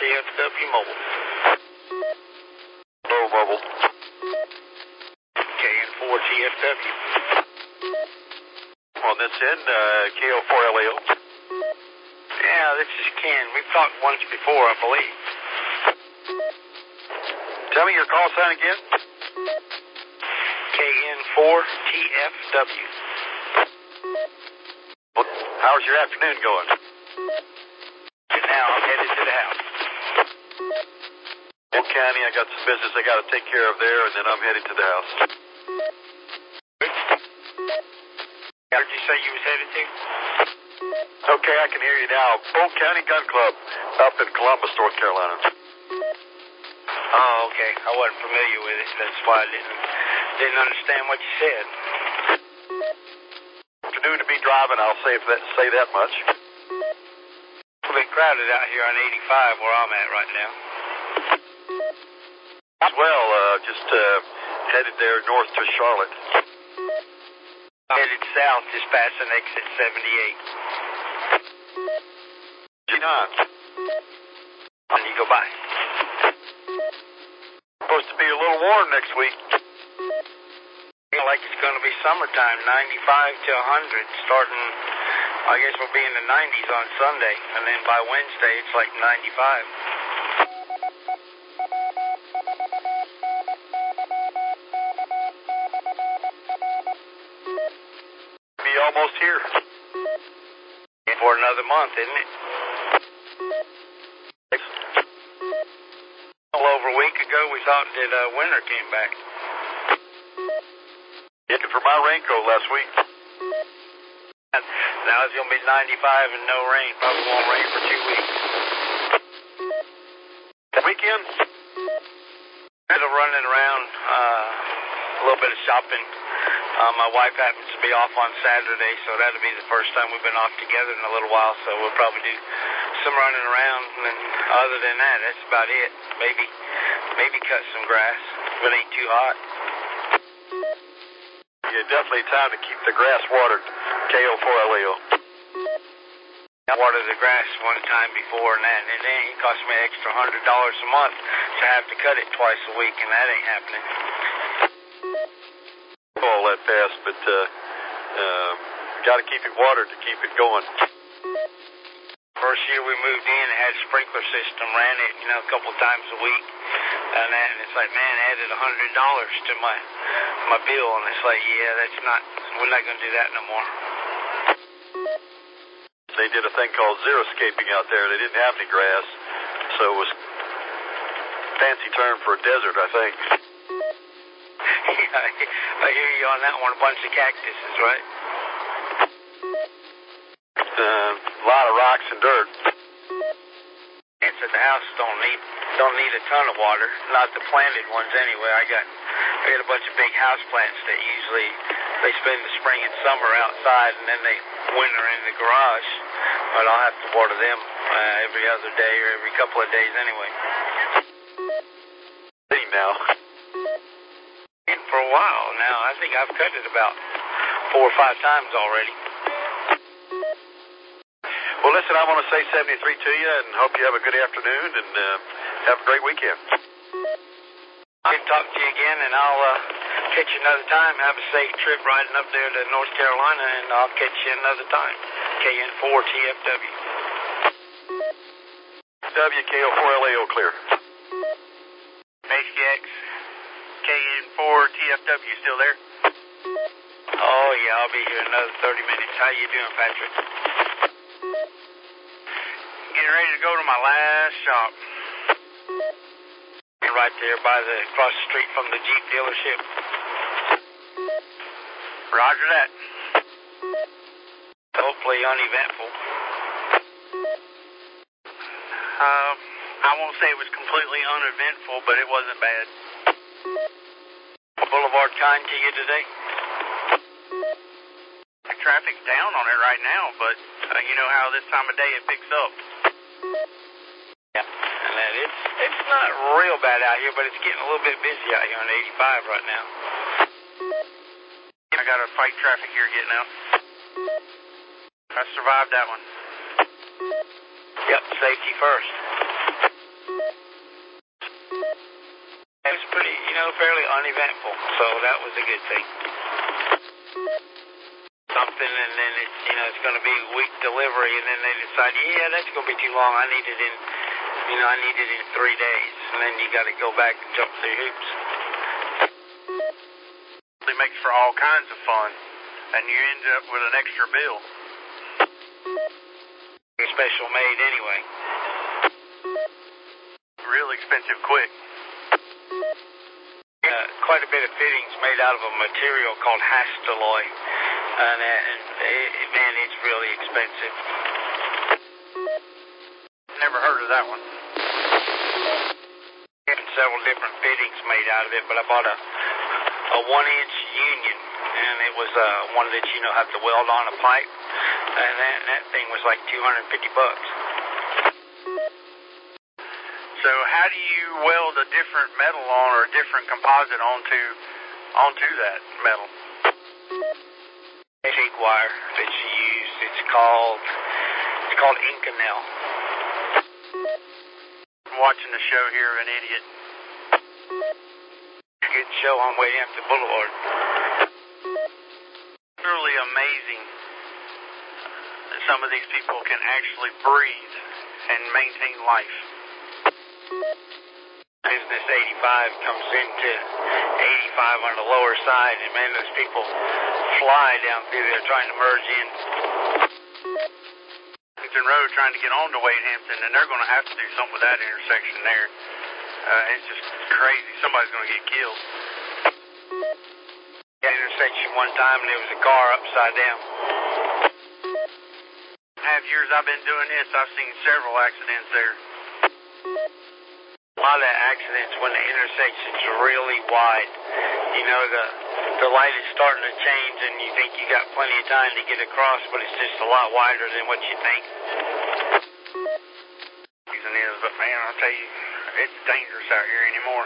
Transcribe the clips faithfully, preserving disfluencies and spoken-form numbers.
F W Mobile. Hello, Mobile. K N four T F W. On this end, uh, K O four L A O. Yeah, this is Ken. We've talked once before, I believe. Tell me your call sign again. K N four T F W. Well, how's your afternoon going? Now I'm headed to the house. Old County, I got some business I got to take care of there, and then I'm headed to the house. Where'd you say you was headed to? Okay, I can hear you now. Old County Gun Club up in Columbus, North Carolina. Oh, okay. I wasn't familiar with it. That's why I didn't didn't understand what you said. Afternoon to be driving, I'll say that say that much. It's a bit crowded out here on eighty-five where I'm at right now. Well, uh, just uh, headed there north to Charlotte. I'm headed south, just passing exit seventy-eight. G nine. And you go by. Supposed to be a little warm next week. Feel like it's going to be summertime, ninety-five to one hundred, starting, I guess we'll be in the nineties on Sunday, and then by Wednesday it's like ninety-five. Be almost here. For another month, isn't it? A little over a week ago, we thought that uh, winter came back. Looking for my raincoat last week. Now it's going to be ninety-five and no rain. Probably won't rain for two weeks. Weekend? Bit of running around, uh, a little bit of shopping. Uh, my wife happens to be off on Saturday, so that'll be the first time we've been off together in a little while, so we'll probably do some running around, and other than that, that's about it. Maybe maybe cut some grass if it ain't too hot. Yeah, definitely time to keep the grass watered. K O four L A O. I watered the grass one time before, and that, and it, ain't, it cost me an extra one hundred dollars a month to have to cut it twice a week, and that ain't happening. All that fast, but uh, um, got to keep it watered to keep it going. First year we moved in, it had a sprinkler system, ran it, you know, a couple times a week, and that, and it's like, man, added one hundred dollars to my my bill, and it's like, yeah, that's not, we're not going to do that no more. They did a thing called xeriscaping out there. They didn't have any grass, so it was a fancy term for a desert, I think. I hear you on that one, a bunch of cactuses, right? Uh, a lot of rocks and dirt. And so the house don't need don't need a ton of water, not the planted ones anyway. I got I got a bunch of big house plants that usually they spend the spring and summer outside, and then they winter in the garage. But I'll have to water them uh, every other day or every couple of days anyway. See now. And for a while now, I think I've cut it about four or five times already. Well, listen, I want to say seventy-three to you and hope you have a good afternoon and uh, have a great weekend. Good to talk to you again, and I'll uh, catch you another time. Have a safe trip riding up there to North Carolina, and I'll catch you another time. K N four T F W. W K O four L A O clear. H K X, K N four T F W still there? Oh, yeah, I'll be here another thirty minutes. How you doing, Patrick? Getting ready to go to my last shop. Right there by the, across the street from the Jeep dealership. Roger that. Hopefully uneventful. Um, I won't say it was completely uneventful, but it wasn't bad. Boulevard kind to you today? Traffic's down on it right now, but uh, you know how this time of day it picks up. Yeah, and that it's it's not real bad out here, but it's getting a little bit busy out here on eighty-five right now. I got to fight traffic here getting out. I survived that one. Yep, safety first. uneventful, so that was a good thing. Something, and then it's, you know, it's going to be a week delivery, and then they decide, yeah, that's going to be too long. I need it in, you know, I need it in three days, and then you got to go back and jump through hoops. It makes for all kinds of fun, and you end up with an extra bill. Special made anyway. Real expensive quick. Uh, quite a bit of fittings made out of a material called Hastelloy, and, uh, and it, man, it's really expensive. Never heard of that one. Getting several different fittings made out of it, but I bought a a one-inch Union, and it was uh, one that you know have to weld on a pipe, and that, that thing was like two hundred fifty bucks. So how do you weld a different metal on or a different composite onto onto that metal? TIG wire that you use. It's called it's called Inconel. I'm watching the show here, an idiot. Good show on Way Hampton Boulevard. Truly amazing that some of these people can actually breathe and maintain life. Business eighty-five comes into eighty-five on the lower side, and man, those people fly down through there trying to merge in. Hampton Road trying to get on to Wade Hampton, and they're going to have to do something with that intersection there. Uh, it's just crazy. Somebody's going to get killed. That intersection one time, and there was a car upside down. Half years I've been doing this, I've seen several accidents there. A lot of accidents when the intersection's really wide. You know, the the light is starting to change, and you think you got plenty of time to get across, but it's just a lot wider than what you think. Reason is, but man, I'll tell you, it's dangerous out here anymore.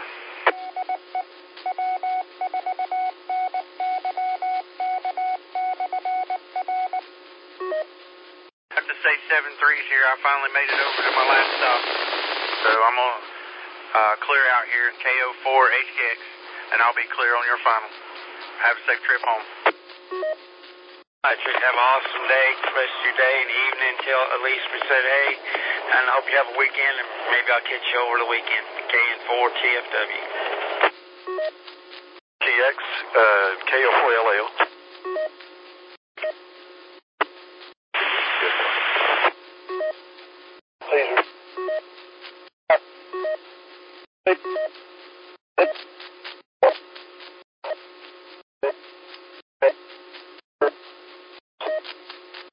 I have to say seven threes here. I finally made it over to my last stop. So I'm going to uh, clear out here in K O four H K X, and I'll be clear on your final. Have a safe trip home. I should have an awesome day, rest of your day and evening until at least we said hey, and I hope you have a weekend, and maybe I'll catch you over the weekend. K N four T F W. T X, uh, K O four L A O.